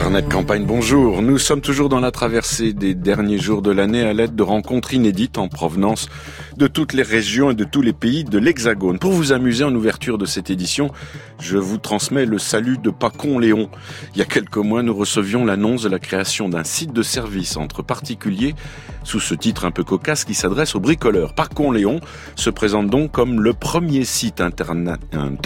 Carnet de campagne, bonjour. Nous sommes toujours dans la traversée des derniers jours de l'année à l'aide de rencontres inédites en provenance de toutes les régions et de tous les pays de l'Hexagone. Pour vous amuser en ouverture de cette édition, je vous transmets le salut de Pacon-Léon. Il y a quelques mois, nous recevions l'annonce de la création d'un site de service entre particuliers sous ce titre un peu cocasse qui s'adresse aux bricoleurs. Pacon-Léon se présente donc comme le premier site internet,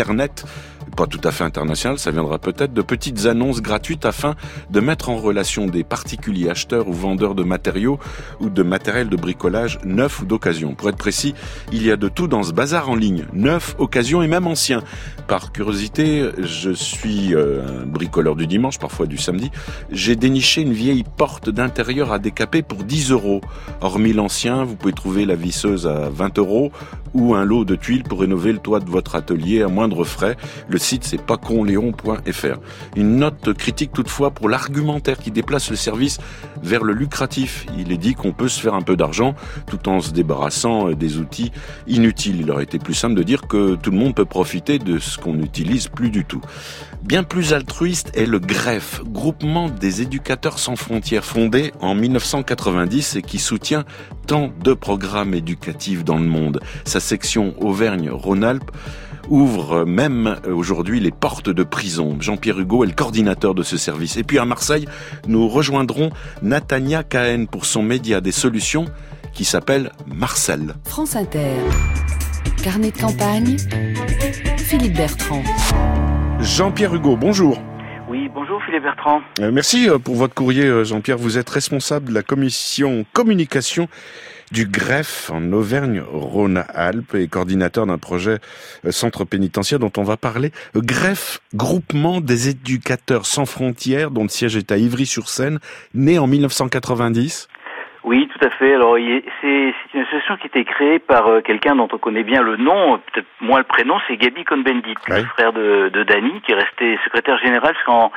pas tout à fait international, ça viendra peut-être, de petites annonces gratuites afin de mettre en relation des particuliers acheteurs ou vendeurs de matériaux ou de matériel de bricolage neuf ou d'occasion. Pour être précis, il y a de tout dans ce bazar en ligne, neuf, occasion et même ancien. Par curiosité, je suis un bricoleur du dimanche, parfois du samedi. J'ai déniché une vieille porte d'intérieur à décaper pour 10 €. Hormis l'ancien, vous pouvez trouver la visseuse à 20 € ou un lot de tuiles pour rénover le toit de votre atelier à moindre frais. Le site, c'est paconléon.fr. Une note critique toutefois pour l'argumentaire qui déplace le service vers le lucratif. Il est dit qu'on peut se faire un peu d'argent tout en se débarrassant des outils inutiles. Il aurait été plus simple de dire que tout le monde peut profiter de ce qu'on n'utilise plus du tout. Bien plus altruiste est le GREF, Groupement des éducateurs sans frontières, fondé en 1990 et qui soutient tant de programmes éducatifs dans le monde. Sa section Auvergne-Rhône-Alpes ouvre même aujourd'hui les portes de prison. Jean-Pierre Hugo est le coordinateur de ce service. Et puis à Marseille, nous rejoindrons Natania Cahen pour son média des solutions qui s'appelle Marcel. France Inter. Carnet de campagne. Philippe Bertrand. Jean-Pierre Hugo, bonjour. Oui, bonjour Philippe Bertrand. Merci pour votre courrier, Jean-Pierre. Vous êtes responsable de la commission communication du GREF en Auvergne-Rhône-Alpes et coordinateur d'un projet centre pénitentiaire dont on va parler. GREF, Groupement des éducateurs sans frontières, dont le siège est à Ivry-sur-Seine, né en 1990. Oui, tout à fait. Alors, c'est une association qui a été créée par quelqu'un dont on connaît bien le nom, peut-être moins le prénom, c'est Gabi Cohn-Bendit, le frère de Dany, qui est resté secrétaire général jusqu'en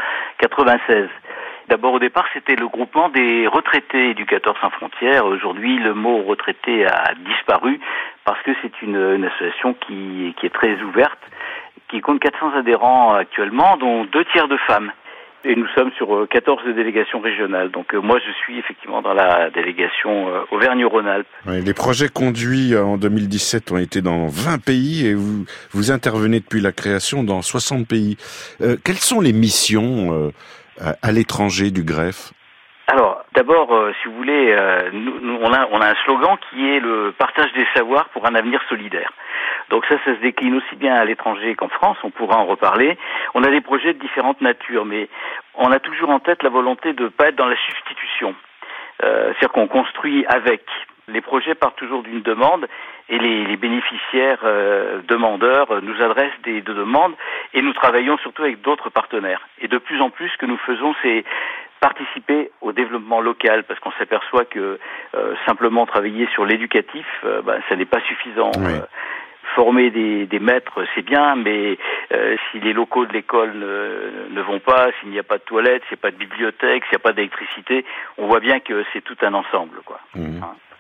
96. D'abord, au départ, c'était le groupement des retraités éducateurs sans frontières. Aujourd'hui, le mot retraité a disparu parce que c'est une association qui est très ouverte, qui compte 400 adhérents actuellement, dont 2 tiers de femmes. Et nous sommes sur 14 délégations régionales. Donc moi, je suis effectivement dans la délégation Auvergne-Rhône-Alpes. Oui, les projets conduits en 2017 ont été dans 20 pays et vous intervenez depuis la création dans 60 pays. Quelles sont les missions à l'étranger du GREF? Alors, d'abord, si vous voulez, nous, on a un slogan qui est le partage des savoirs pour un avenir solidaire. Donc ça se décline aussi bien à l'étranger qu'en France, on pourra en reparler. On a des projets de différentes natures, mais on a toujours en tête la volonté de ne pas être dans la substitution. C'est-à-dire qu'on construit avec. Les projets partent toujours d'une demande et les bénéficiaires demandeurs nous adressent des demandes et nous travaillons surtout avec d'autres partenaires. Et de plus en plus, ce que nous faisons, c'est participer au développement local parce qu'on s'aperçoit que simplement travailler sur l'éducatif, ça n'est pas suffisant. Oui. Former des maîtres, c'est bien, mais si les locaux de l'école ne vont pas, s'il n'y a pas de toilettes, s'il n'y a pas de bibliothèque, s'il n'y a pas d'électricité, on voit bien que c'est tout un ensemble, quoi. Mmh.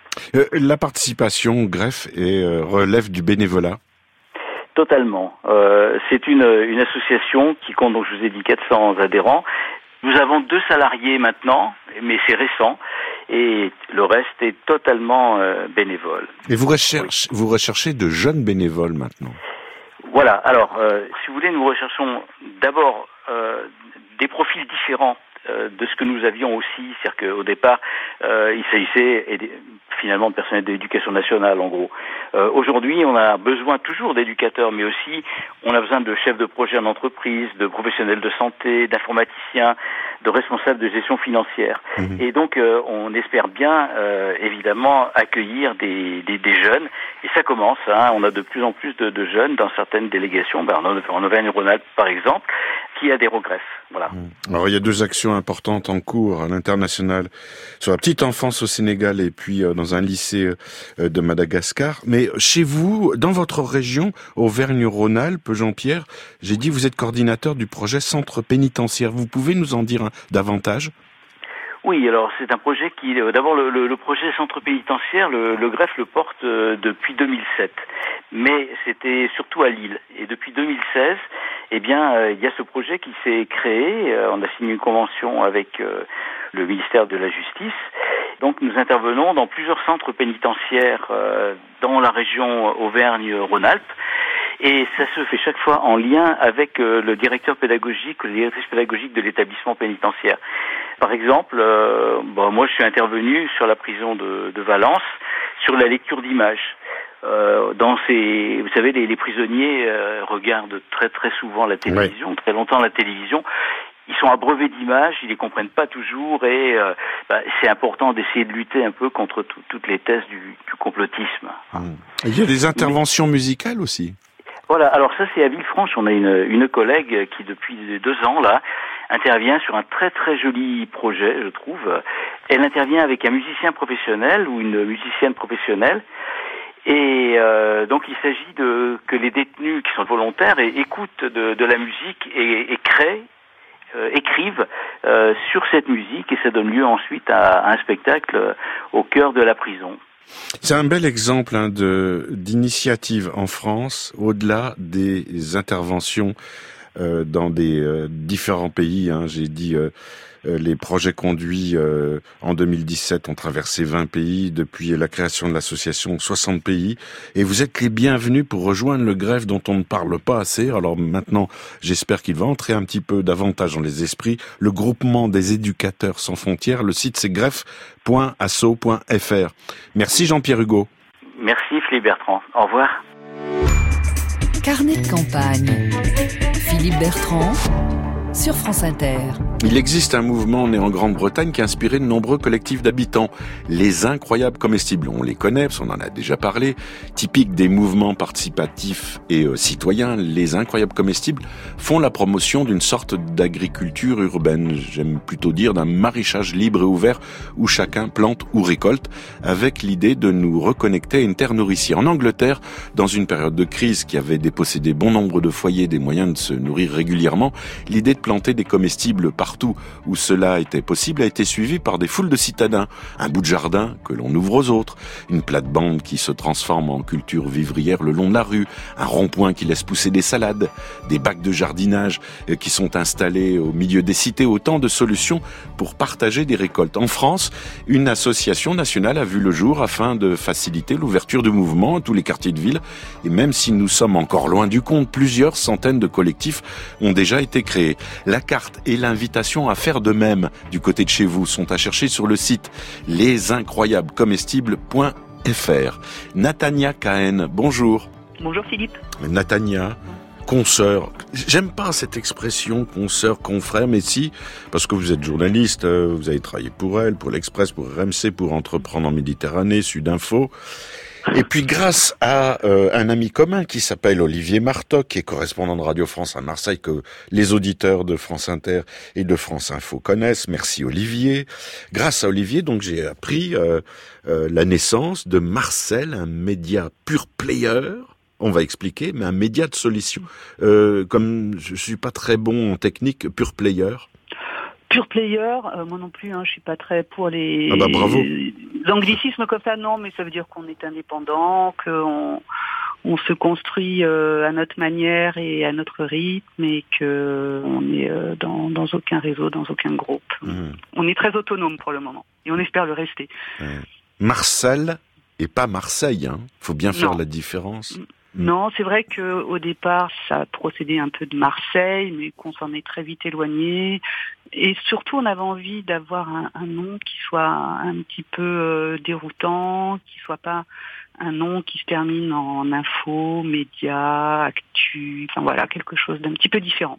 La participation au GREF relève du bénévolat? Totalement. C'est une association qui compte, donc je vous ai dit, 400 adhérents. Nous avons 2 salariés maintenant, mais c'est récent. Et le reste est totalement bénévole. Et vous recherchez de jeunes bénévoles maintenant? Voilà. Alors, si vous voulez, nous recherchons d'abord des profils différents de ce que nous avions aussi. C'est-à-dire qu'au départ, il s'agissait finalement de personnel de l'éducation nationale, en gros. Aujourd'hui, on a besoin toujours d'éducateurs, mais aussi on a besoin de chefs de projet en entreprise, de professionnels de santé, d'informaticiens, de responsables de gestion financière. Mmh. Et donc, on espère bien, évidemment, accueillir des jeunes. Et ça commence, on a de plus en plus de jeunes dans certaines délégations, en Auvergne-Rhône-Alpes, par exemple, qui adhèrent au GREF. Voilà. Alors, il y a 2 actions importantes en cours à l'international sur la petite enfance au Sénégal et puis dans un lycée de Madagascar. Mais chez vous, dans votre région, Auvergne-Rhône-Alpes, Jean-Pierre, j'ai dit vous êtes coordinateur du projet centre pénitentiaire. Vous pouvez nous en dire davantage? Oui, alors c'est un projet qui, d'abord le projet centre pénitentiaire, le GREF le porte depuis 2007, mais c'était surtout à Lille. Et depuis 2016, il y a ce projet qui s'est créé. On a signé une convention avec le ministère de la Justice. Donc nous intervenons dans plusieurs centres pénitentiaires dans la région Auvergne-Rhône-Alpes. Et ça se fait chaque fois en lien avec le directeur pédagogique ou la directrice pédagogique de l'établissement pénitentiaire. Par exemple, moi je suis intervenu sur la prison de Valence, sur la lecture d'images. Vous savez, les prisonniers regardent très très souvent la télévision, très longtemps la télévision. Ils sont abreuvés d'images, ils les comprennent pas toujours et c'est important d'essayer de lutter un peu contre toutes les thèses du complotisme. Il y a des interventions musicales aussi. Voilà, alors ça c'est à Villefranche, on a une collègue qui depuis 2 ans là intervient sur un très très joli projet, je trouve. Elle intervient avec un musicien professionnel ou une musicienne professionnelle. Et donc il s'agit que les détenus qui sont volontaires écoutent de la musique et écrivent sur cette musique et ça donne lieu ensuite à un spectacle au cœur de la prison. C'est un bel exemple d'initiative en France, au-delà des interventions dans des différents pays. J'ai dit les projets conduits en 2017 ont traversé 20 pays, depuis la création de l'association 60 pays. Et vous êtes les bienvenus pour rejoindre le GREF dont on ne parle pas assez. Alors maintenant, j'espère qu'il va entrer un petit peu davantage dans les esprits. Le groupement des éducateurs sans frontières, le site c'est gref.asso.fr. Merci Jean-Pierre Hugo. Merci Philippe Bertrand. Au revoir. Carnet de campagne. Philippe Bertrand sur France Inter. Il existe un mouvement né en Grande-Bretagne qui a inspiré de nombreux collectifs d'habitants. Les Incroyables Comestibles, on les connaît, parce qu'on en a déjà parlé. Typiques des mouvements participatifs et citoyens, les Incroyables Comestibles font la promotion d'une sorte d'agriculture urbaine. J'aime plutôt dire d'un maraîchage libre et ouvert où chacun plante ou récolte, avec l'idée de nous reconnecter à une terre nourricière. En Angleterre, dans une période de crise qui avait dépossédé bon nombre de foyers des moyens de se nourrir régulièrement, l'idée de planter des comestibles partout où cela était possible a été suivi par des foules de citadins. Un bout de jardin que l'on ouvre aux autres, une plate-bande qui se transforme en culture vivrière le long de la rue, un rond-point qui laisse pousser des salades, des bacs de jardinage qui sont installés au milieu des cités, autant de solutions pour partager des récoltes. En France, une association nationale a vu le jour afin de faciliter l'ouverture du mouvement à tous les quartiers de ville. Et même si nous sommes encore loin du compte, plusieurs centaines de collectifs ont déjà été créés. La carte et l'invitation à faire de même du côté de chez vous sont à chercher sur le site lesincroyablescomestibles.fr. Natania Cahen, bonjour. Bonjour Philippe. Natania, consoeur. J'aime pas cette expression consoeur, confrère, mais si, parce que vous êtes journaliste, vous avez travaillé pour Elle, pour l'Express, pour RMC, pour Entreprendre en Méditerranée, Sudinfo. Et puis grâce à un ami commun qui s'appelle Olivier Martoc, qui est correspondant de Radio France à Marseille, que les auditeurs de France Inter et de France Info connaissent. Merci Olivier. Grâce à Olivier, donc j'ai appris la naissance de Marcel, un média pure player. On va expliquer, mais un média de solution. Comme je suis pas très bon en technique, pure player. Pure player, moi non plus, je suis pas très pour les bravo. Anglicismes comme ça, non, mais ça veut dire qu'on est indépendant, qu'on se construit à notre manière et à notre rythme et qu'on est dans aucun réseau, dans aucun groupe. On est très autonome pour le moment et on espère le rester. Marcel et pas Marseille, faut bien faire la différence. Non, c'est vrai que au départ, ça a procédé un peu de Marseille, mais qu'on s'en est très vite éloigné. Et surtout, on avait envie d'avoir un nom qui soit un petit peu déroutant, qui soit pas un nom qui se termine en info, média, actu, enfin voilà, quelque chose d'un petit peu différent.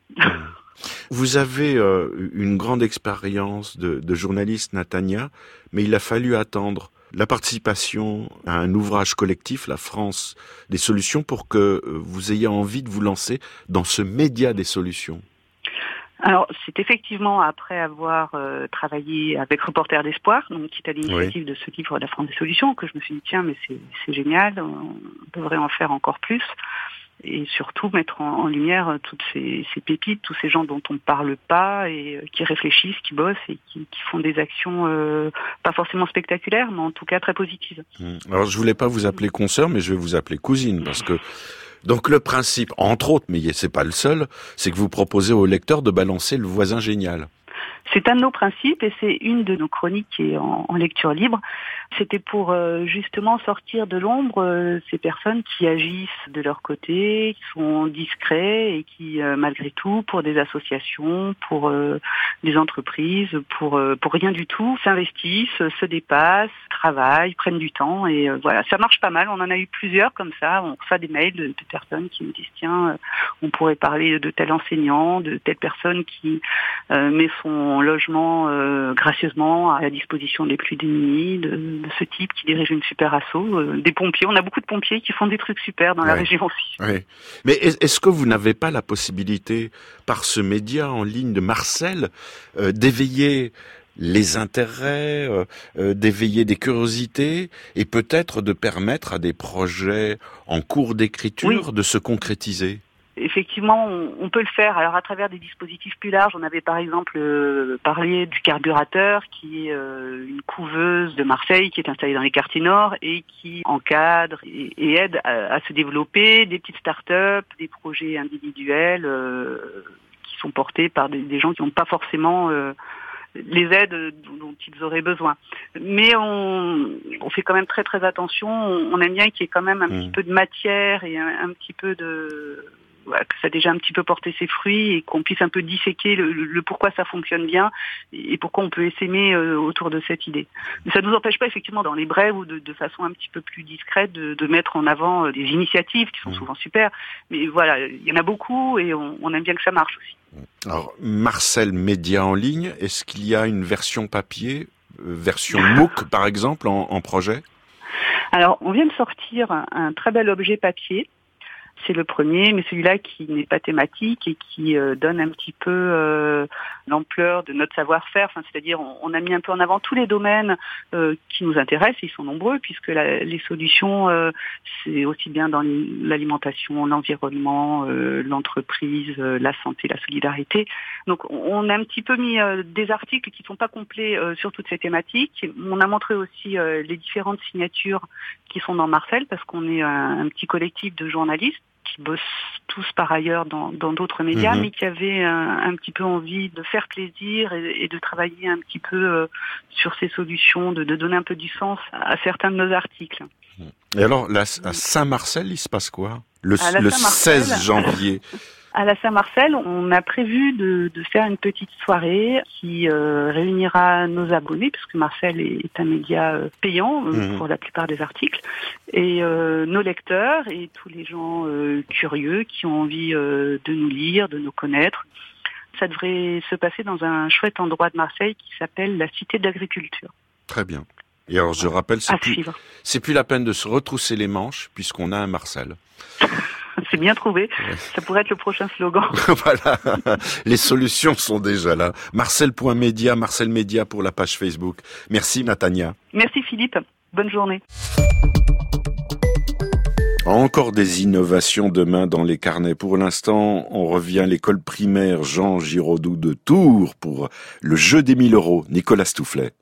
Vous avez une grande expérience de journaliste, Natania, mais il a fallu attendre la participation à un ouvrage collectif, la France des solutions, pour que vous ayez envie de vous lancer dans ce média des solutions. Alors, c'est effectivement après avoir travaillé avec Reporters d'Espoir, donc qui est à l'initiative de ce livre La France des solutions, que je me suis dit, tiens, mais c'est génial, on devrait en faire encore plus. Et surtout mettre en lumière toutes ces pépites, tous ces gens dont on ne parle pas et qui réfléchissent, qui bossent et qui font des actions pas forcément spectaculaires, mais en tout cas très positives. Alors je voulais pas vous appeler consoeur, mais je vais vous appeler cousine, parce que Donc le principe, entre autres, mais c'est pas le seul, c'est que vous proposez au lecteur de balancer le voisin génial. C'est un de nos principes et c'est une de nos chroniques qui est en lecture libre. C'était pour justement sortir de l'ombre ces personnes qui agissent de leur côté, qui sont discrets et qui, malgré tout, pour des associations, pour des entreprises, pour rien du tout, s'investissent, se dépassent, travaillent, prennent du temps et voilà, ça marche pas mal. On en a eu plusieurs comme ça. On reçoit des mails de personnes qui nous disent tiens, on pourrait parler de tel enseignant, de telle personne qui met son logement gracieusement à la disposition des plus démunis, de ce type qui dirige une super asso, des pompiers. On a beaucoup de pompiers qui font des trucs super dans la région aussi. Oui. Mais est-ce que vous n'avez pas la possibilité, par ce média en ligne de Marcel, d'éveiller les intérêts, d'éveiller des curiosités et peut-être de permettre à des projets en cours d'écriture de se concrétiser? Effectivement, on peut le faire. Alors à travers des dispositifs plus larges, on avait par exemple parlé du Carburateur, qui est une couveuse de Marseille qui est installée dans les quartiers nord et qui encadre et aide à se développer des petites start-up, des projets individuels qui sont portés par des gens qui n'ont pas forcément les aides dont ils auraient besoin. Mais on fait quand même très très attention. On aime bien qu'il y ait quand même un petit peu de matière et un petit peu que ça a déjà un petit peu porté ses fruits et qu'on puisse un peu disséquer le pourquoi ça fonctionne bien et pourquoi on peut essaimer autour de cette idée. Mais ça ne nous empêche pas effectivement dans les brèves ou de façon un petit peu plus discrète de mettre en avant des initiatives qui sont souvent super. Mais voilà, il y en a beaucoup et on aime bien que ça marche aussi. Alors, Marcel Média en ligne, est-ce qu'il y a une version papier, version MOOC par exemple en projet? Alors, on vient de sortir un très bel objet papier. C'est le premier, mais celui-là qui n'est pas thématique et qui donne un petit peu l'ampleur de notre savoir-faire. Enfin, c'est-à-dire, on a mis un peu en avant tous les domaines qui nous intéressent, et ils sont nombreux, puisque les solutions, c'est aussi bien dans l'alimentation, l'environnement, l'entreprise, la santé, la solidarité. Donc, on a un petit peu mis des articles qui ne sont pas complets sur toutes ces thématiques. On a montré aussi les différentes signatures qui sont dans Marcel, parce qu'on est un petit collectif de journalistes qui bossent tous par ailleurs dans d'autres médias, mais qui avaient un petit peu envie de faire plaisir et de travailler un petit peu sur ces solutions, de donner un peu du sens à certains de nos articles. Et alors, à Saint-Marcel, il se passe quoi le 16 janvier À la Saint-Marcel, on a prévu de faire une petite soirée qui réunira nos abonnés, puisque Marcel est un média payant pour la plupart des articles, et nos lecteurs et tous les gens curieux qui ont envie de nous lire, de nous connaître. Ça devrait se passer dans un chouette endroit de Marseille qui s'appelle la Cité de l'Agriculture. Très bien. Et alors, je rappelle, c'est plus la peine de se retrousser les manches, puisqu'on a un Marcel. C'est bien trouvé. Ça pourrait être le prochain slogan. Voilà. Les solutions sont déjà là. Marcel.media, Marcel Média pour la page Facebook. Merci Natania. Merci Philippe. Bonne journée. Encore des innovations demain dans les carnets. Pour l'instant, on revient à l'école primaire Jean Giraudoux de Tours pour le jeu des 1000 €. Nicolas Stoufflet.